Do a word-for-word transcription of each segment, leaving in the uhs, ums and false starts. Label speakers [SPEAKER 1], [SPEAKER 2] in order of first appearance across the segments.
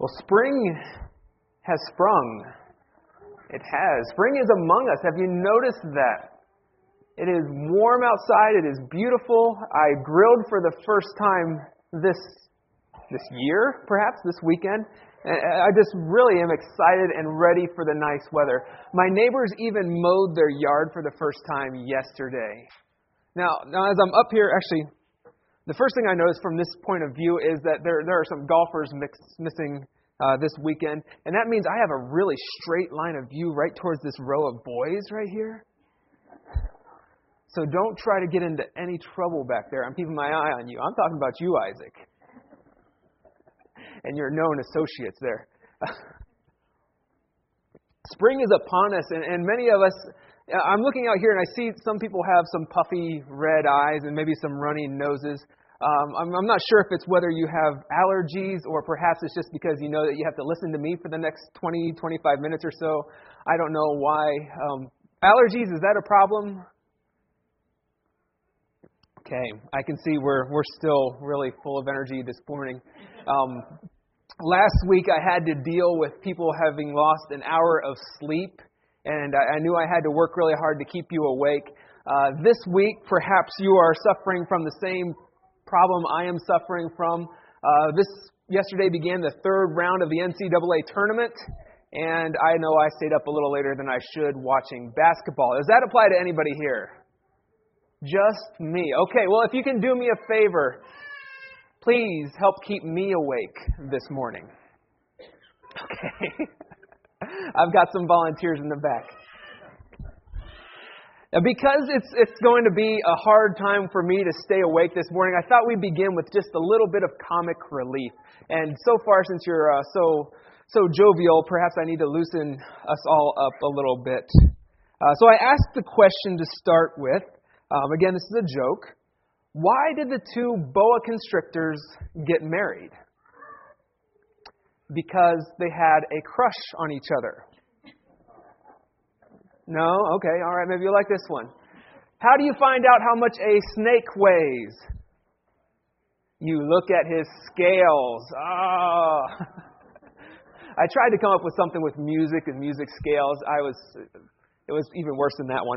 [SPEAKER 1] Well, spring has sprung. It has. Spring is among us. Have you noticed that? It is warm outside. It is beautiful. I grilled for the first time this this year, perhaps, this weekend. And I just really am excited and ready for the nice weather. My neighbors even mowed their yard for the first time yesterday. Now, now as I'm up here, actually, the first thing I noticed from this point of view is that there there are some golfers mix, missing uh, this weekend. And that means I have a really straight line of view right towards this row of boys right here. So don't try to get into any trouble back there. I'm keeping my eye on you. I'm talking about you, Isaac. And your known associates there. Spring is upon us, and, and many of us, I'm looking out here and I see some people have some puffy red eyes and maybe some runny noses. Um, I'm, I'm not sure if it's whether you have allergies or perhaps it's just because you know that you have to listen to me for the next twenty, twenty-five minutes or so. I don't know why. Um, allergies, is that a problem? Okay, I can see we're we're still really full of energy this morning. Um, last week I had to deal with people having lost an hour of sleep, and I, I knew I had to work really hard to keep you awake. Uh, this week, perhaps you are suffering from the same problem I am suffering from. Uh, this yesterday began the third round of the N C double A tournament, and I know I stayed up a little later than I should watching basketball. Does that apply to anybody here? Just me. Okay, well, if you can do me a favor, please help keep me awake this morning. Okay. I've got some volunteers in the back. Now, because it's it's going to be a hard time for me to stay awake this morning, I thought we'd begin with just a little bit of comic relief. And so far, since you're uh, so so jovial, perhaps I need to loosen us all up a little bit. Uh, so I asked the question to start with. Um, again, this is a joke. Why did the two boa constrictors get married? Because they had a crush on each other. No? Okay, all right, maybe you like this one. How do you find out how much a snake weighs? You look at his scales. Ah. Oh. I tried to come up with something with music and music scales. I was, it was even worse than that one.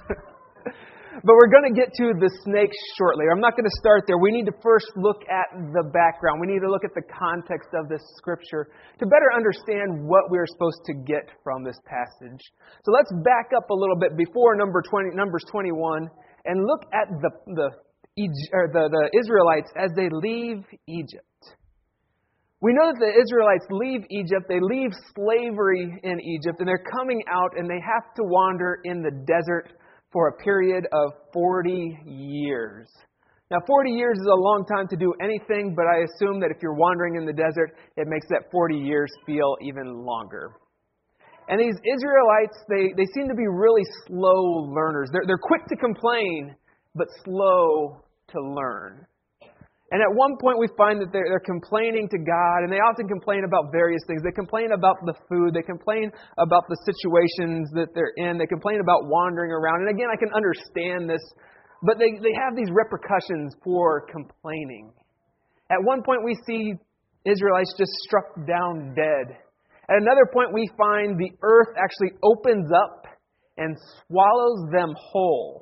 [SPEAKER 1] But we're going to get to the snakes shortly. I'm not going to start there. We need to first look at the background. We need to look at the context of this scripture to better understand what we're supposed to get from this passage. So let's back up a little bit before number twenty, Numbers twenty-one and look at the the, or the the Israelites as they leave Egypt. We know that the Israelites leave Egypt. They leave slavery in Egypt, and they're coming out, and they have to wander in the desert for a period of forty years. Now, forty years is a long time to do anything, but I assume that if you're wandering in the desert, it makes that forty years feel even longer. And these Israelites, they, they seem to be really slow learners. They're, they're quick to complain, but slow to learn. And at one point we find that they're, they're complaining to God, and they often complain about various things. They complain about the food. They complain about the situations that they're in. They complain about wandering around. And again, I can understand this, but they, they have these repercussions for complaining. At one point we see Israelites just struck down dead. At another point we find the earth actually opens up and swallows them whole.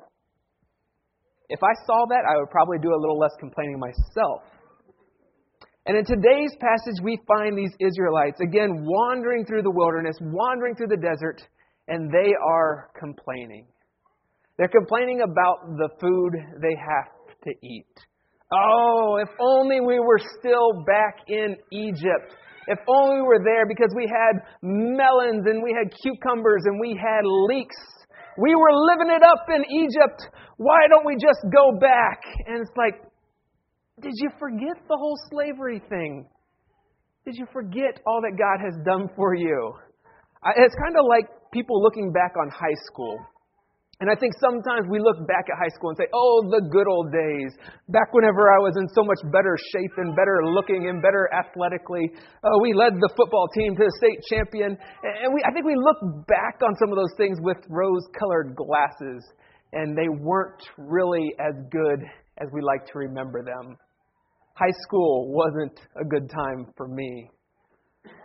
[SPEAKER 1] If I saw that, I would probably do a little less complaining myself. And in today's passage, we find these Israelites, again, wandering through the wilderness, wandering through the desert, and they are complaining. They're complaining about the food they have to eat. Oh, if only we were still back in Egypt. If only we were there, because we had melons and we had cucumbers and we had leeks. We were living it up in Egypt. Why don't we just go back? And it's like, did you forget the whole slavery thing? Did you forget all that God has done for you? It's kind of like people looking back on high school. And I think sometimes we look back at high school and say, oh, the good old days. Back whenever I was in so much better shape and better looking and better athletically. Uh, we led the football team to the state champion. And we, I think we look back on some of those things with rose-colored glasses. And they weren't really as good as we like to remember them. High school wasn't a good time for me.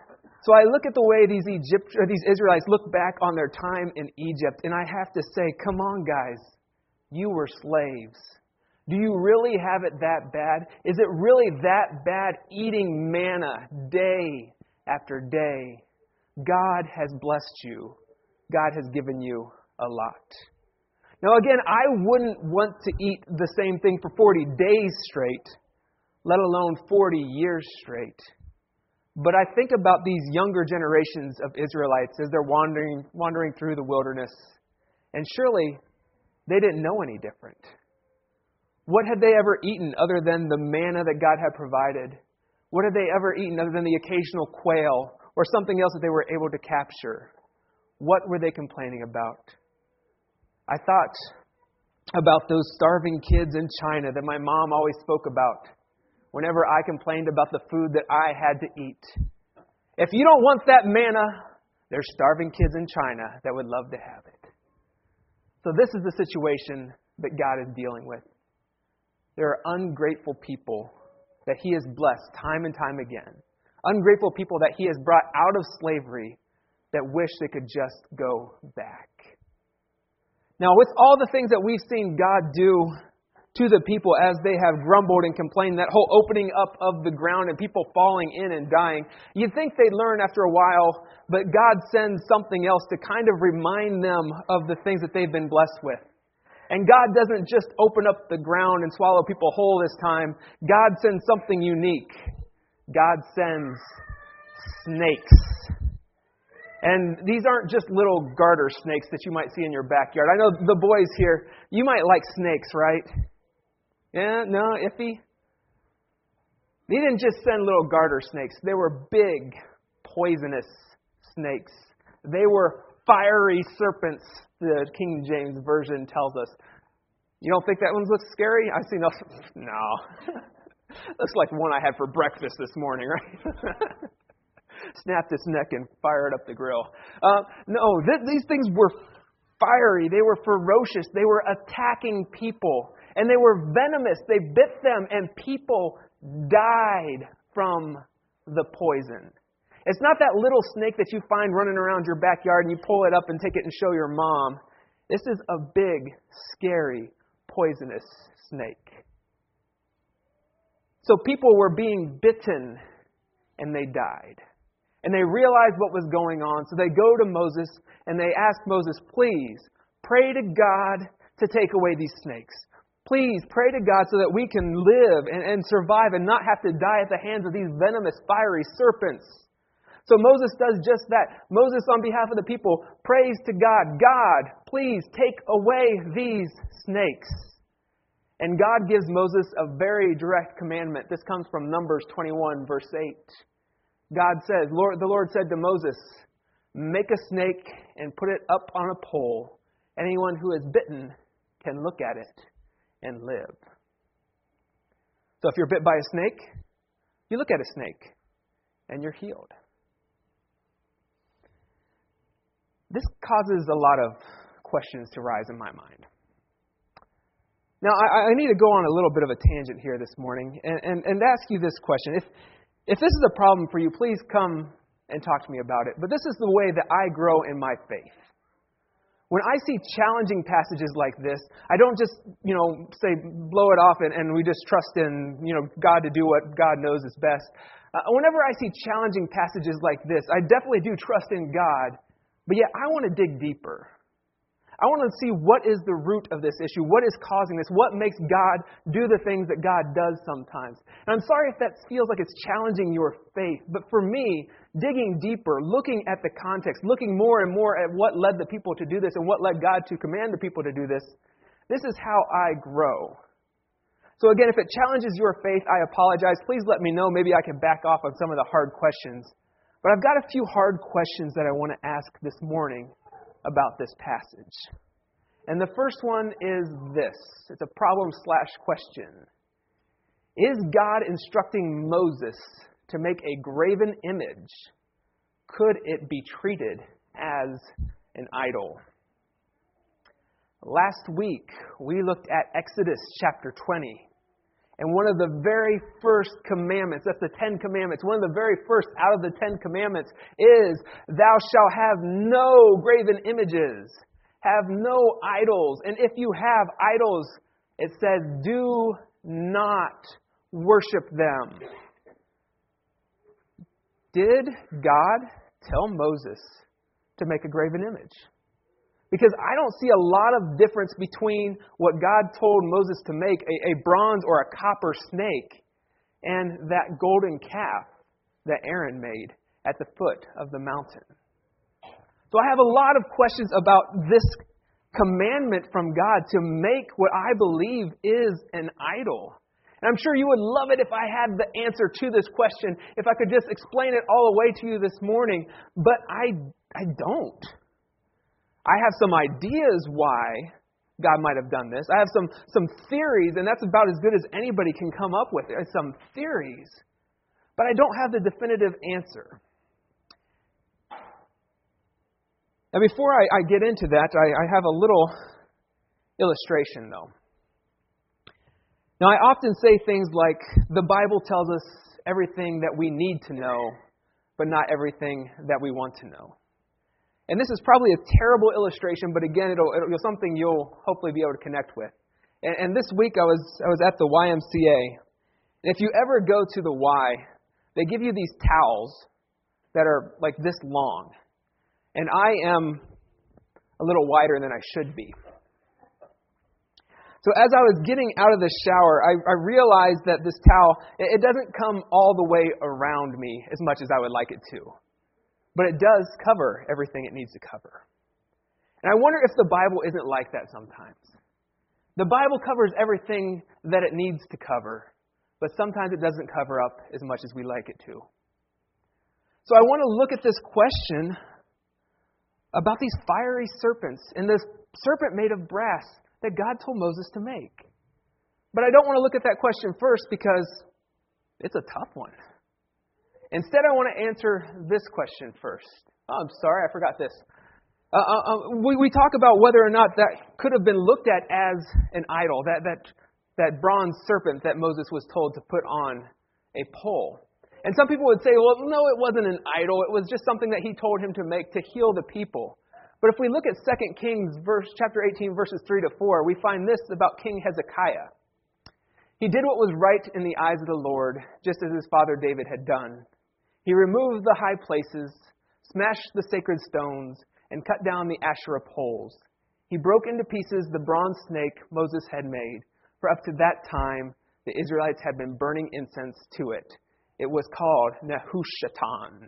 [SPEAKER 1] So I look at the way these Egypt, or these Israelites look back on their time in Egypt, and I have to say, come on, guys, you were slaves. Do you really have it that bad? Is it really that bad eating manna day after day? God has blessed you. God has given you a lot. Now again, I wouldn't want to eat the same thing for forty days straight, let alone forty years straight. But I think about these younger generations of Israelites as they're wandering, wandering through the wilderness. And surely they didn't know any different. What had they ever eaten other than the manna that God had provided? What had they ever eaten other than the occasional quail or something else that they were able to capture? What were they complaining about? I thought about those starving kids in China that my mom always spoke about whenever I complained about the food that I had to eat. If you don't want that manna, there's starving kids in China that would love to have it. So this is the situation that God is dealing with. There are ungrateful people that He has blessed time and time again. Ungrateful people that He has brought out of slavery that wish they could just go back. Now, with all the things that we've seen God do to the people as they have grumbled and complained, that whole opening up of the ground and people falling in and dying, you'd think they'd learn after a while, but God sends something else to kind of remind them of the things that they've been blessed with. And God doesn't just open up the ground and swallow people whole this time. God sends something unique. God sends snakes. And these aren't just little garter snakes that you might see in your backyard. I know the boys here, you might like snakes, right? Yeah, no, iffy? They didn't just send little garter snakes. They were big, poisonous snakes. They were fiery serpents, the King James Version tells us. You don't think that one looks scary? I see no. No. Looks like one I had for breakfast this morning, right? Snapped its neck and fired up the grill. Uh, no, th- these things were fiery. They were ferocious. They were attacking people. And they were venomous. They bit them and people died from the poison. It's not that little snake that you find running around your backyard and you pull it up and take it and show your mom. This is a big, scary, poisonous snake. So people were being bitten and they died. And they realized what was going on. So they go to Moses and they ask Moses, please pray to God to take away these snakes. Please pray to God so that we can live and, and survive and not have to die at the hands of these venomous, fiery serpents. So Moses does just that. Moses, on behalf of the people, prays to God, God, please take away these snakes. And God gives Moses a very direct commandment. This comes from Numbers twenty-one, verse eight. God says, Lord, the Lord said to Moses, make a snake and put it up on a pole. Anyone who is bitten can look at it and live. So if you're bit by a snake, you look at a snake and you're healed. This causes a lot of questions to rise in my mind. Now, I, I need to go on a little bit of a tangent here this morning and, and, and ask you this question. If, if this is a problem for you, please come and talk to me about it. But this is the way that I grow in my faith. When I see challenging passages like this, I don't just, you know, say, blow it off and, and we just trust in, you know, God to do what God knows is best. Uh, whenever I see challenging passages like this, I definitely do trust in God, but yet I want to dig deeper. I want to see what is the root of this issue. What is causing this? What makes God do the things that God does sometimes? And I'm sorry if that feels like it's challenging your faith. But for me, digging deeper, looking at the context, looking more and more at what led the people to do this and what led God to command the people to do this, this is how I grow. So again, if it challenges your faith, I apologize. Please let me know. Maybe I can back off on some of the hard questions. But I've got a few hard questions that I want to ask this morning about this passage. And the first one is this. It's a problem slash question. Is God instructing Moses to make a graven image? Could it be treated as an idol? Last week, we looked at Exodus chapter twenty. And one of the very first commandments, that's the Ten Commandments, one of the very first out of the Ten Commandments is, thou shalt have no graven images, have no idols. And if you have idols, it says, do not worship them. Did God tell Moses to make a graven image? Because I don't see a lot of difference between what God told Moses to make, a, a bronze or a copper snake, and that golden calf that Aaron made at the foot of the mountain. So I have a lot of questions about this commandment from God to make what I believe is an idol. And I'm sure you would love it if I had the answer to this question, if I could just explain it all the way to you this morning, but I, I don't. I have some ideas why God might have done this. I have some, some theories, and that's about as good as anybody can come up with. Some theories. But I don't have the definitive answer. Now, before I, I get into that, I, I have a little illustration, though. Now, I often say things like, the Bible tells us everything that we need to know, but not everything that we want to know. And this is probably a terrible illustration, but again, it'll, it'll something you'll hopefully be able to connect with. And, and this week, I was I was at the Y M C A. And if you ever go to the Y, they give you these towels that are like this long. And I am a little wider than I should be. So as I was getting out of the shower, I, I realized that this towel, it, it doesn't come all the way around me as much as I would like it to. But it does cover everything it needs to cover. And I wonder if the Bible isn't like that sometimes. The Bible covers everything that it needs to cover, but sometimes it doesn't cover up as much as we like it to. So I want to look at this question about these fiery serpents and this serpent made of brass that God told Moses to make. But I don't want to look at that question first because it's a tough one. Instead, I want to answer this question first. Oh, I'm sorry, I forgot this. Uh, uh, we, we talk about whether or not that could have been looked at as an idol, that, that, that bronze serpent that Moses was told to put on a pole. And some people would say, well, no, it wasn't an idol. It was just something that he told him to make to heal the people. But if we look at Second Kings verse, chapter eighteen, verses three to four, we find this about King Hezekiah. He did what was right in the eyes of the Lord, just as his father David had done. He removed the high places, smashed the sacred stones, and cut down the Asherah poles. He broke into pieces the bronze snake Moses had made, for up to that time the Israelites had been burning incense to it. It was called Nehushtan.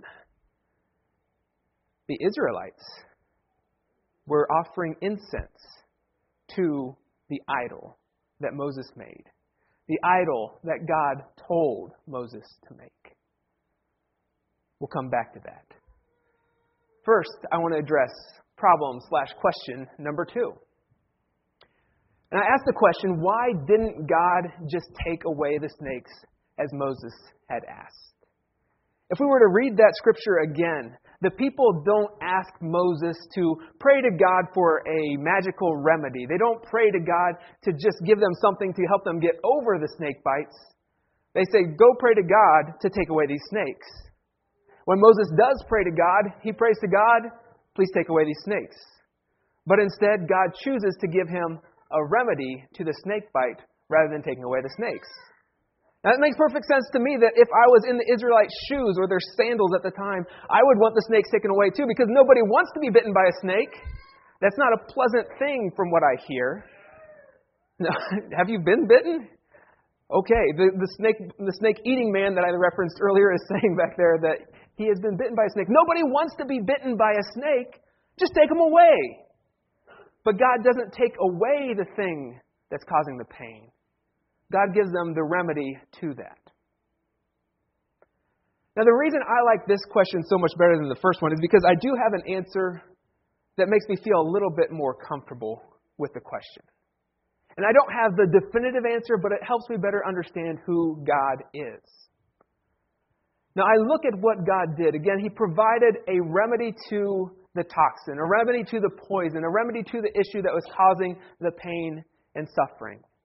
[SPEAKER 1] The Israelites were offering incense to the idol that Moses made, the idol that God told Moses to make. We'll come back to that. First, I want to address problem slash question number two. And I asked the question, why didn't God just take away the snakes as Moses had asked? If we were to read that scripture again, the people don't ask Moses to pray to God for a magical remedy. They don't pray to God to just give them something to help them get over the snake bites. They say, go pray to God to take away these snakes. When Moses does pray to God, he prays to God, please take away these snakes. But instead, God chooses to give him a remedy to the snake bite rather than taking away the snakes. Now, it makes perfect sense to me that if I was in the Israelites' shoes or their sandals at the time, I would want the snakes taken away too, because nobody wants to be bitten by a snake. That's not a pleasant thing from what I hear. No, have you been bitten? Okay, the, the snake the snake eating man that I referenced earlier is saying back there that he has been bitten by a snake. Nobody wants to be bitten by a snake. Just take them away. But God doesn't take away the thing that's causing the pain. God gives them the remedy to that. Now, the reason I like this question so much better than the first one is because I do have an answer that makes me feel a little bit more comfortable with the question. And I don't have the definitive answer, but it helps me better understand who God is. Now, I look at what God did. Again, He provided a remedy to the toxin, a remedy to the poison, a remedy to the issue that was causing the pain and suffering.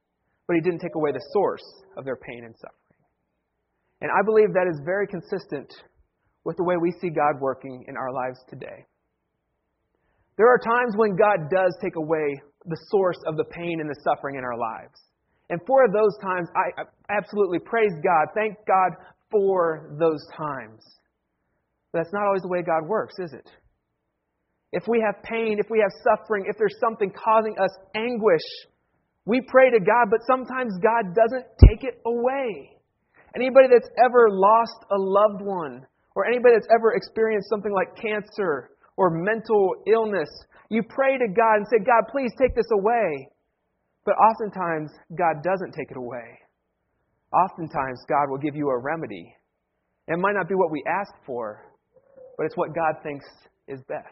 [SPEAKER 1] but He didn't take away the source of their pain and suffering. And I believe that is very consistent with the way we see God working in our lives today. There are times when God does take away the source of the pain and the suffering in our lives. And for those times, I absolutely praise God. Thank God for those times. But that's not always the way God works, is it? If we have pain, if we have suffering, if there's something causing us anguish, we pray to God, but sometimes God doesn't take it away. Anybody that's ever lost a loved one, or anybody that's ever experienced something like cancer or mental illness, you pray to God and say, God, please take this away. But oftentimes, God doesn't take it away. Oftentimes, God will give you a remedy. It might not be what we ask for, but it's what God thinks is best.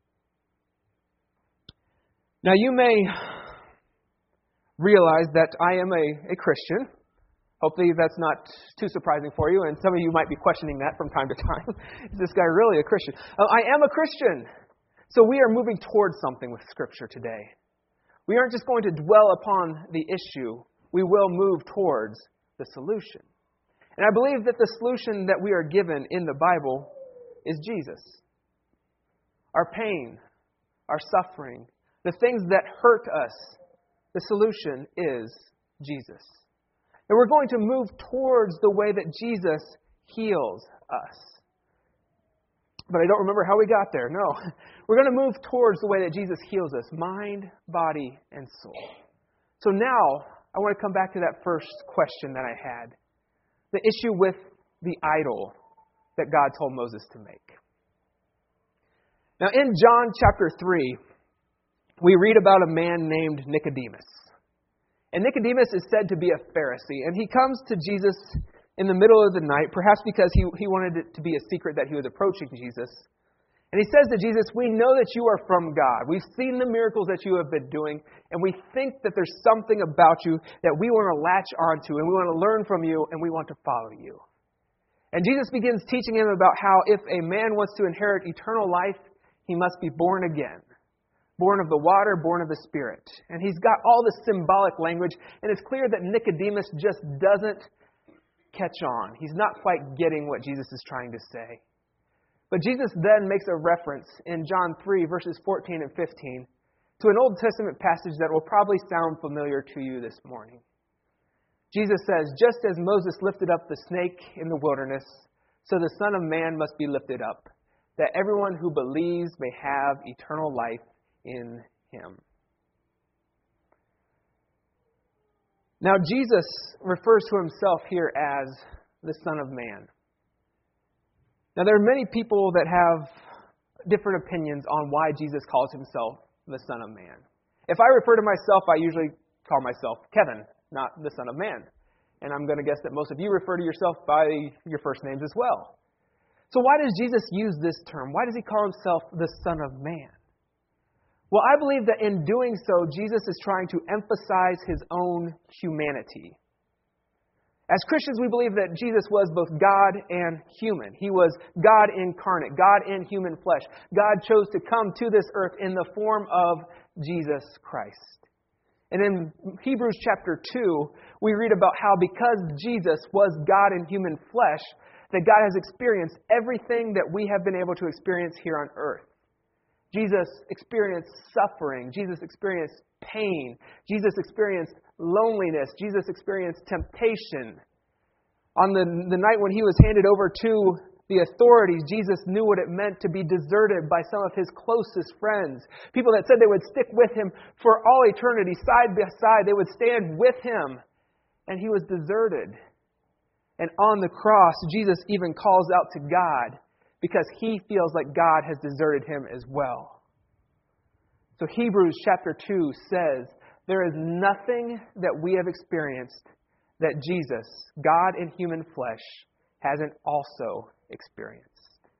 [SPEAKER 1] Now, you may realize that I am a, a Christian. Hopefully that's not too surprising for you, and some of you might be questioning that from time to time. Is this guy really a Christian? Uh, I am a Christian. So we are moving towards something with Scripture today. We aren't just going to dwell upon the issue. We will move towards the solution. And I believe that the solution that we are given in the Bible is Jesus. Our pain, our suffering, the things that hurt us, the solution is Jesus. And we're going to move towards the way that Jesus heals us. But I don't remember how we got there. No. We're going to move towards the way that Jesus heals us, mind, body, and soul. So now, I want to come back to that first question that I had. The issue with the idol that God told Moses to make. Now, in John chapter three, we read about a man named Nicodemus. And Nicodemus is said to be a Pharisee. And he comes to Jesus in the middle of the night, perhaps because he, he wanted it to be a secret that he was approaching Jesus. And he says to Jesus, we know that you are from God. We've seen the miracles that you have been doing, and we think that there's something about you that we want to latch onto, and we want to learn from you, and we want to follow you. And Jesus begins teaching him about how if a man wants to inherit eternal life, he must be born again. Born of the water, born of the Spirit. And he's got all this symbolic language, and it's clear that Nicodemus just doesn't catch on. He's not quite getting what Jesus is trying to say. But Jesus then makes a reference in John three, verses fourteen and fifteen, to an Old Testament passage that will probably sound familiar to you this morning. Jesus says, just as Moses lifted up the snake in the wilderness, so the Son of Man must be lifted up, that everyone who believes may have eternal life in Him. Now, Jesus refers to Himself here as the Son of Man. Now, there are many people that have different opinions on why Jesus calls Himself the Son of Man. If I refer to myself, I usually call myself Kevin, not the Son of Man. And I'm going to guess that most of you refer to yourself by your first names as well. So why does Jesus use this term? Why does He call Himself the Son of Man? Well, I believe that in doing so, Jesus is trying to emphasize His own humanity. As Christians, we believe that Jesus was both God and human. He was God incarnate, God in human flesh. God chose to come to this earth in the form of Jesus Christ. And in Hebrews chapter two, we read about how because Jesus was God in human flesh, that God has experienced everything that we have been able to experience here on earth. Jesus experienced suffering. Jesus experienced pain. Jesus experienced loneliness. Jesus experienced temptation. On the, the night when He was handed over to the authorities, Jesus knew what it meant to be deserted by some of His closest friends. People that said they would stick with Him for all eternity, side by side. They would stand with Him. And He was deserted. And on the cross, Jesus even calls out to God, because He feels like God has deserted Him as well. So Hebrews chapter two says, there is nothing that we have experienced that Jesus, God in human flesh, hasn't also experienced.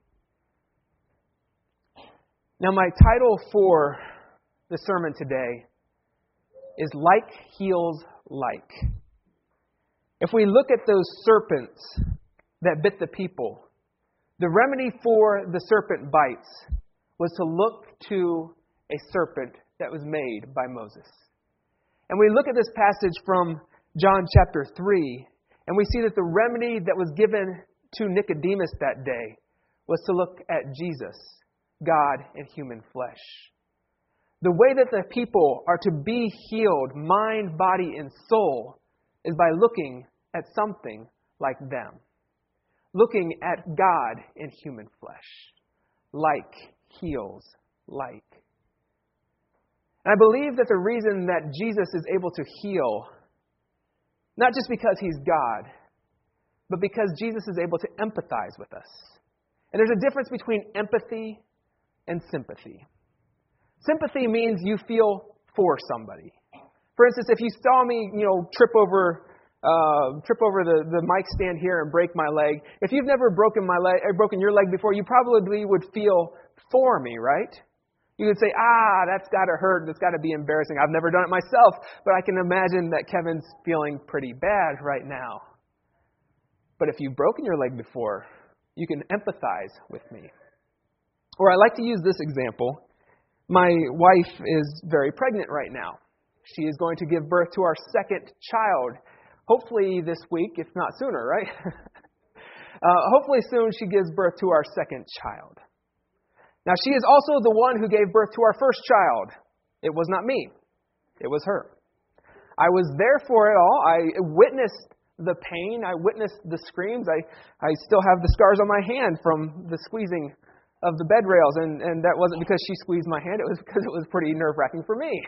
[SPEAKER 1] Now my title for the sermon today is Like Heals Like. If we look at those serpents that bit the people, the remedy for the serpent bites was to look to a serpent that was made by Moses. And we look at this passage from John chapter three, and we see that the remedy that was given to Nicodemus that day was to look at Jesus, God in human flesh. The way that the people are to be healed, mind, body, and soul, is by looking at something like them. Looking at God in human flesh. Like heals like. And I believe that the reason that Jesus is able to heal, not just because He's God, but because Jesus is able to empathize with us. And there's a difference between empathy and sympathy. Sympathy means you feel for somebody. For instance, if you saw me, you know, trip over, uh, trip over the, the mic stand here and break my leg, if you've never broken my leg, or broken your leg before, you probably would feel for me, right? You would say, ah, that's got to hurt. That's got to be embarrassing. I've never done it myself, but I can imagine that Kevin's feeling pretty bad right now. But if you've broken your leg before, you can empathize with me. Or I like to use this example. My wife is very pregnant right now. She is going to give birth to our second child, hopefully this week, if not sooner, right? uh, hopefully soon she gives birth to our second child. Now, she is also the one who gave birth to our first child. It was not me. It was her. I was there for it all. I witnessed the pain. I witnessed the screams. I, I still have the scars on my hand from the squeezing of the bed rails, and, and that wasn't because she squeezed my hand. It was because it was pretty nerve-wracking for me.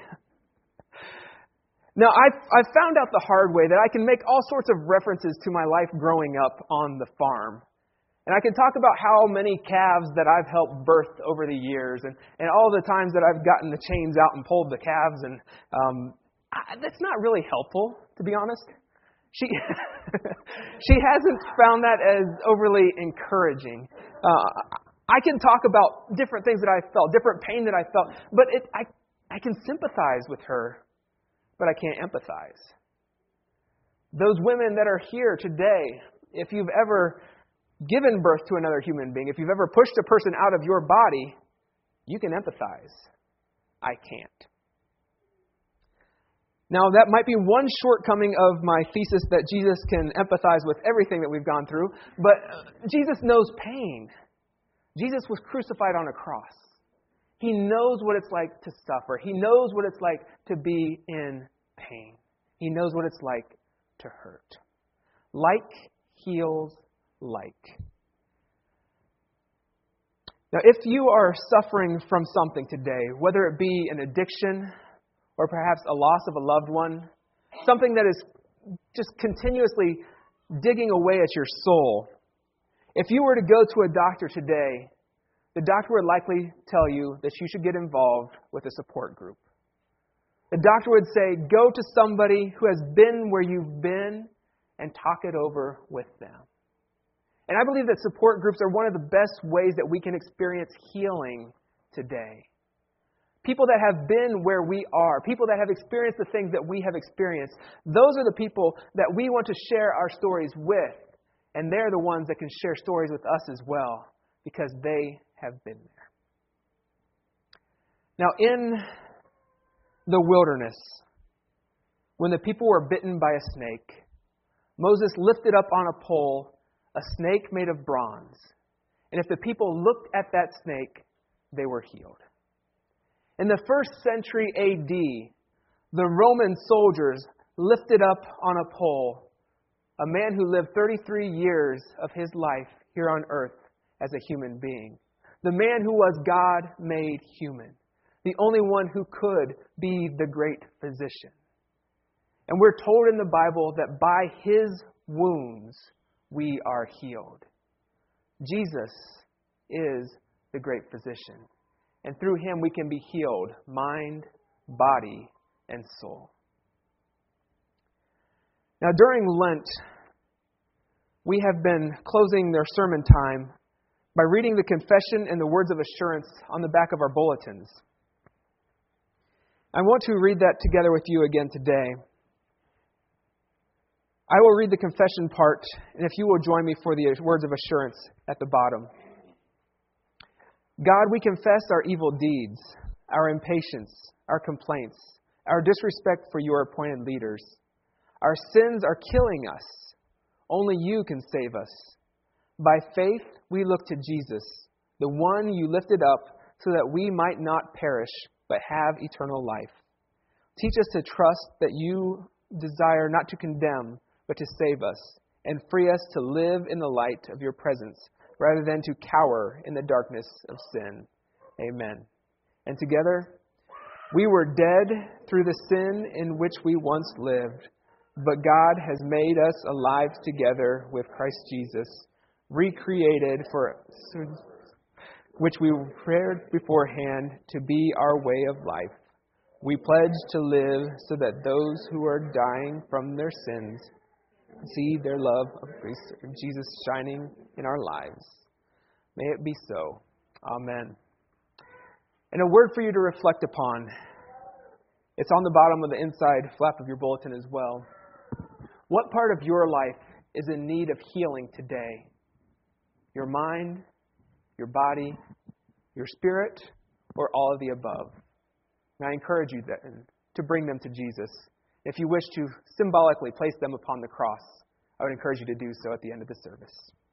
[SPEAKER 1] Now, I've, I've found out the hard way that I can make all sorts of references to my life growing up on the farm. And I can talk about how many calves that I've helped birth over the years, and, and all the times that I've gotten the chains out and pulled the calves. And um, I, that's not really helpful, to be honest. She she hasn't found that as overly encouraging. Uh, I can talk about different things that I felt, different pain that I felt, but it, I, I can sympathize with her, but I can't empathize. Those women that are here today, if you've ever given birth to another human being, if you've ever pushed a person out of your body, you can empathize. I can't. Now, that might be one shortcoming of my thesis that Jesus can empathize with everything that we've gone through, but Jesus knows pain. Jesus was crucified on a cross. He knows what it's like to suffer. He knows what it's like to be in pain. He knows what it's like to hurt. Like heals like. Now, if you are suffering from something today, whether it be an addiction or perhaps a loss of a loved one, something that is just continuously digging away at your soul, if you were to go to a doctor today, the doctor would likely tell you that you should get involved with a support group. The doctor would say, go to somebody who has been where you've been and talk it over with them. And I believe that support groups are one of the best ways that we can experience healing today. People that have been where we are, people that have experienced the things that we have experienced, those are the people that we want to share our stories with. And they're the ones that can share stories with us as well, because they have been there. Now, in the wilderness, when the people were bitten by a snake, Moses lifted up on a pole a snake made of bronze. And if the people looked at that snake, they were healed. In the first century A D, the Roman soldiers lifted up on a pole a man who lived thirty-three years of his life here on earth as a human being. The man who was God made human. The only one who could be the great physician. And we're told in the Bible that by His wounds we are healed. Jesus is the great physician. And through Him we can be healed, mind, body, and soul. Now, during Lent, we have been closing their sermon time by reading the confession and the words of assurance on the back of our bulletins. I want to read that together with you again today. I will read the confession part, and if you will join me for the words of assurance at the bottom. God, we confess our evil deeds, our impatience, our complaints, our disrespect for your appointed leaders, Our sins are killing us. Only you can save us. By faith, we look to Jesus, the one you lifted up so that we might not perish, but have eternal life. Teach us to trust that you desire not to condemn, but to save us, and free us to live in the light of your presence, rather than to cower in the darkness of sin. Amen. And together, we were dead through the sin in which we once lived, but God has made us alive together with Christ Jesus, recreated for which we were prepared beforehand to be our way of life. We pledge to live so that those who are dying from their sins see their love of Jesus shining in our lives. May it be so. Amen. And a word for you to reflect upon. It's on the bottom of the inside flap of your bulletin as well. What part of your life is in need of healing today? Your mind, your body, your spirit, or all of the above? And I encourage you then to bring them to Jesus. If you wish to symbolically place them upon the cross, I would encourage you to do so at the end of the service.